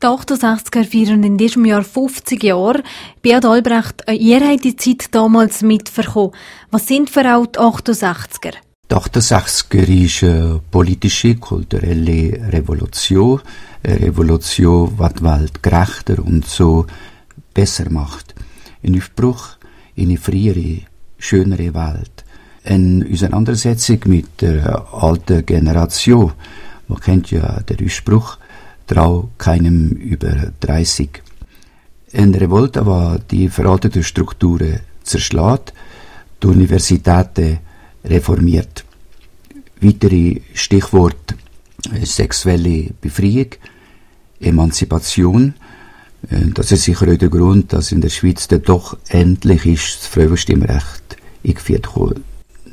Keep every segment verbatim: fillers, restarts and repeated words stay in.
Die achtundsechziger feiern in diesem Jahr fünfzig Jahre. Beat Albrecht, ihr habt die Zeit damals mitverkommen. Was sind für auch die achtundsechziger? Die achtundsechziger ist eine politische, kulturelle Revolution. Eine Revolution, die die Welt gerechter und so besser macht. Ein Aufbruch in eine friere, schönere Welt. Eine Auseinandersetzung mit der alten Generation. Man kennt ja den Ausspruch, trau keinem über dreißig. Eine Revolte, die die veralteten Strukturen zerschlägt, die Universitäten reformiert. Weitere Stichworte: sexuelle Befreiung, Emanzipation. Das ist sicher auch der Grund, dass in der Schweiz dann doch endlich ist das Frauenstimmrecht eingeführt wurde.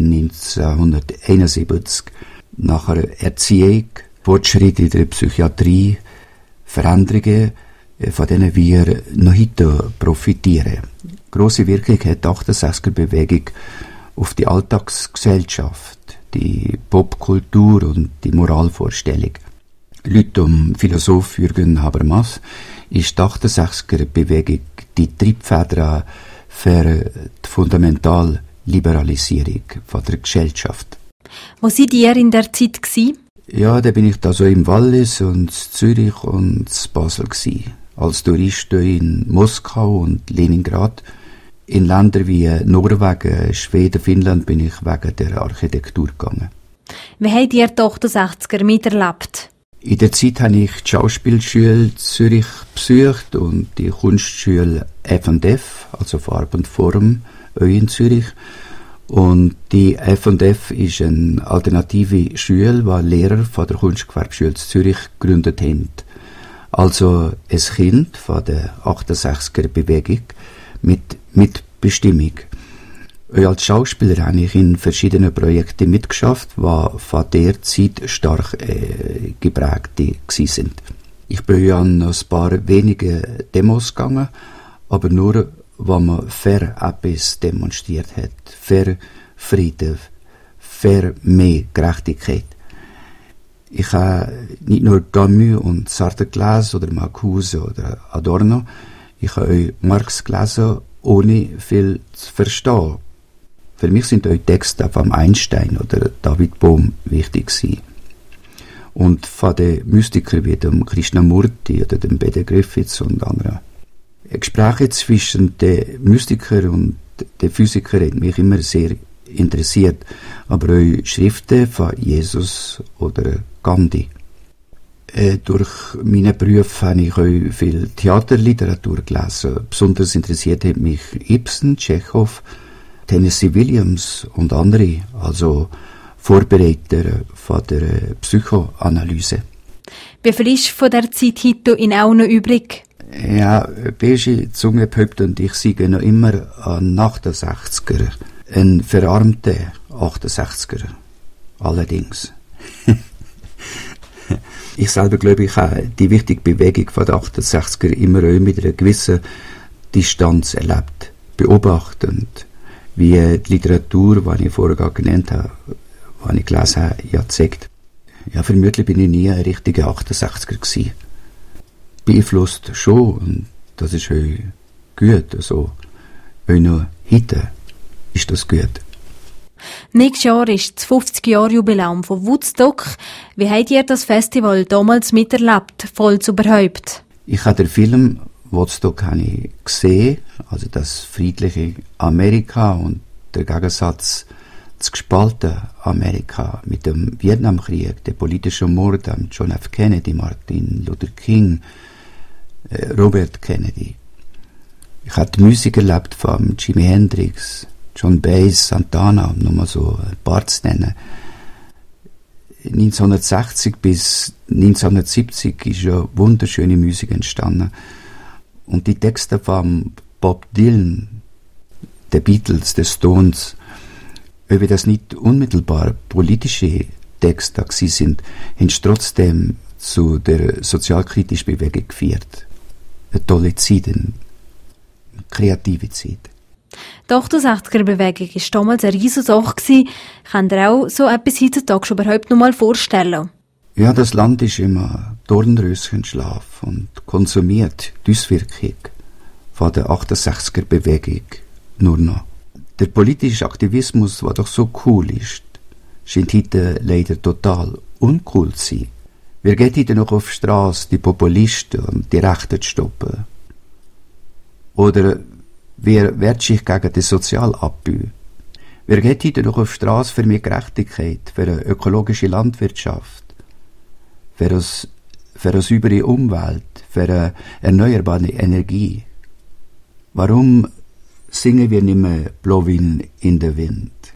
neunzehnhunderteinundsiebzig. Nachher Erziehung, Fortschritte in der Psychiatrie, Veränderungen, von denen wir noch heute profitieren. Grosse Wirkung hat die achtundsechziger Bewegung auf die Alltagsgesellschaft, die Popkultur und die Moralvorstellung. Leute um Philosoph Jürgen Habermas ist die achtundsechziger Bewegung die Triebfeder für die Fundamentalliberalisierung von der Gesellschaft. Wo seid ihr in der Zeit gewesen? Ja, da bin ich da so im Wallis und Zürich und Basel gsi. Als Tourist in Moskau und Leningrad. In Länder wie Norwegen, Schweden, Finnland bin ich wegen der Architektur gegangen. Wie habt ihr die achtundsechziger miterlebt? In der Zeit habe ich die Schauspielschule Zürich besucht und die Kunstschule F und F, also Farbe und Form, auch in Zürich. Und die F und F ist eine alternative Schule, die Lehrer von der Kunstgewerbeschule Zürich gegründet haben. Also ein Kind von der achtundsechziger Bewegung mit Mitbestimmung. Auch als Schauspieler habe ich in verschiedenen Projekten mitgeschafft, die von der Zeit stark äh, geprägt waren. Ich bin ja an ein paar wenige Demos gegangen, aber nur, wo man fair etwas demonstriert hat. Fair Frieden, fair mehr Gerechtigkeit. Ich habe nicht nur Camus und Sartre gelesen oder Marcuse oder Adorno, ich habe auch Marx gelesen, ohne viel zu verstehen. Für mich sind auch Texte von Einstein oder David Bohm wichtig gewesen. Und von den Mystikern wie dem Krishnamurti oder dem Beda Griffiths und anderen. Gespräche zwischen den Mystikern und den Physikern haben mich immer sehr interessiert, aber auch Schriften von Jesus oder Gandhi. Äh, durch meine Berufe habe ich auch viel Theaterliteratur gelesen. Besonders interessiert hat mich Ibsen, Tschechow, Tennessee Williams und andere, also Vorbereiter von der Psychoanalyse. Wie viel ist von der Zeit heute in auch noch übrig? Ja, beige Zunge behauptet und ich sage noch immer an achtundsechziger. Ein verarmter achtundsechziger. Allerdings. Ich selber glaube, ich habe die wichtige Bewegung von der achtundsechziger immer auch mit einer gewissen Distanz erlebt. Beobachtend, wie die Literatur, die ich vorher genannt habe, die ich gelesen habe, ja zeigt. Ja, vermutlich bin ich nie ein richtiger achtundsechziger gewesen. Beeinflusst schon, und das ist auch gut. Also, auch noch heute ist das gut. Nächstes Jahr ist das fünfzig-Jahr-Jubiläum von Woodstock. Wie habt ihr das Festival damals miterlebt, voll überhaupt? Ich habe den Film Woodstock habe ich gesehen, also das friedliche Amerika und der Gegensatz das gespaltene Amerika mit dem Vietnamkrieg, der politische Mord an John F. Kennedy, Martin Luther King, Robert Kennedy. Ich habe die Musik erlebt von Jimi Hendrix, John Baez, Santana, um nur mal so ein paar zu nennen. neunzehnhundertsechzig bis neunzehnhundertsiebzig ist ja wunderschöne Musik entstanden. Und die Texte von Bob Dylan, der Beatles, der Stones, ob das nicht unmittelbar politische Texte sind, haben sie trotzdem zu der sozialkritischen Bewegung geführt. Eine tolle Zeit, eine kreative Zeit. Die achtundsechziger-Bewegung war damals eine riesige Sache. Könnt ihr auch so etwas heutzutage schon überhaupt noch mal vorstellen? Ja, das Land ist immer Dornröschenschlaf und konsumiert die Auswirkung von der achtundsechziger-Bewegung nur noch. Der politische Aktivismus, der doch so cool ist, scheint heute leider total uncool zu sein. Wer geht heute noch auf die Straße, die Populisten und die Rechten zu stoppen? Oder wer wehrt sich gegen den Sozialabbau? Wer geht heute noch auf die Straße für mehr Gerechtigkeit, für eine ökologische Landwirtschaft, für eine, für eine saubere Umwelt, für eine erneuerbare Energie? Warum singen wir nicht mehr Blowin in den Wind?